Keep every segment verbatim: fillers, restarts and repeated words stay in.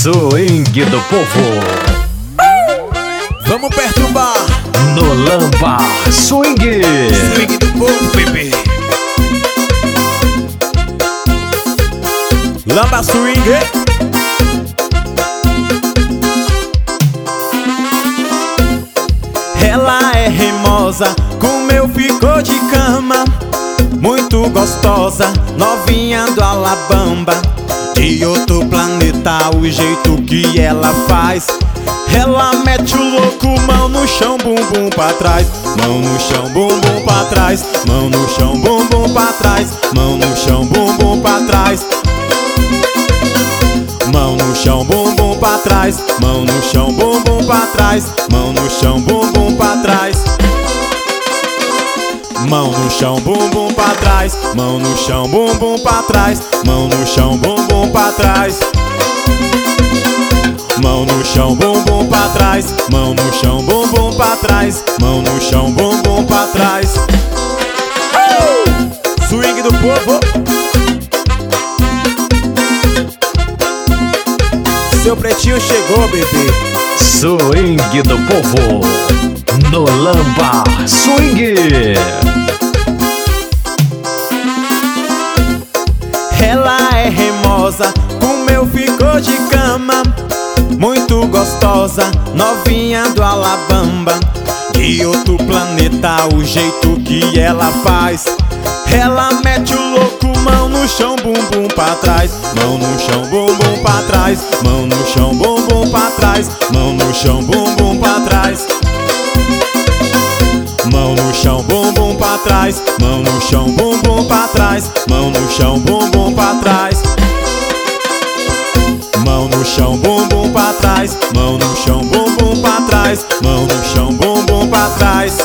Swing do povo. Vamos perturbar no Lamba Swing. Swing do povo, bebê. Lamba Swing. Ela é reimosa, comeu, ficou de cama. Muito gostosa, novinha do Alabama. De outro planeta, o jeito que ela faz. Ela mete o louco, mão no chão, bumbum pra trás. Mão no chão, bumbum pra trás. Mão no chão, bumbum pra trás. Mão no chão, bumbum pra trás. Mão no chão, bumbum pra trás. Mão no chão, bumbum pra trás. Mão no chão, bumbum pra trás. Mão no chão, bumbum pra trás. Mão no chão, bumbum pra trás. Mão no chão, bumbum pra trás. Mão no chão, bumbum pra trás. Mão no chão, bumbum pra trás. Mão no chão, bumbum pra trás. uh! Swing do povo. Seu pretinho chegou, bebê. Swing do povo no Lamba Swing. Ela é reimosa, comeu, ficou de cama. Muito gostosa, novinha do Alabama. De outro planeta, o jeito que ela faz. Ela mete o louco, mão no chão, bumbum pra trás. Mão no chão, bumbum pra trás. Mão no chão, bumbum pra trás. Mão no chão, bumbum pra trás. Mão no chão, bumbum pra trás. Mão no chão, bumbum pra trás. Mão no chão, bumbum pra trás. Mão no chão, bumbum pra trás. Mão no chão, bumbum pra trás. Mão no chão, bumbum pra trás.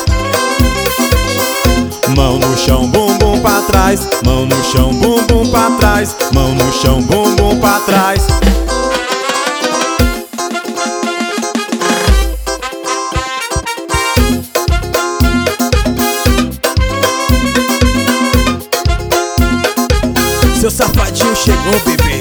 Mão no chão, bumbum pra trás. Mão no chão, bumbum pra trás. Mão no chão, bumbum pra trás. Seu safadinho chegou, bebê.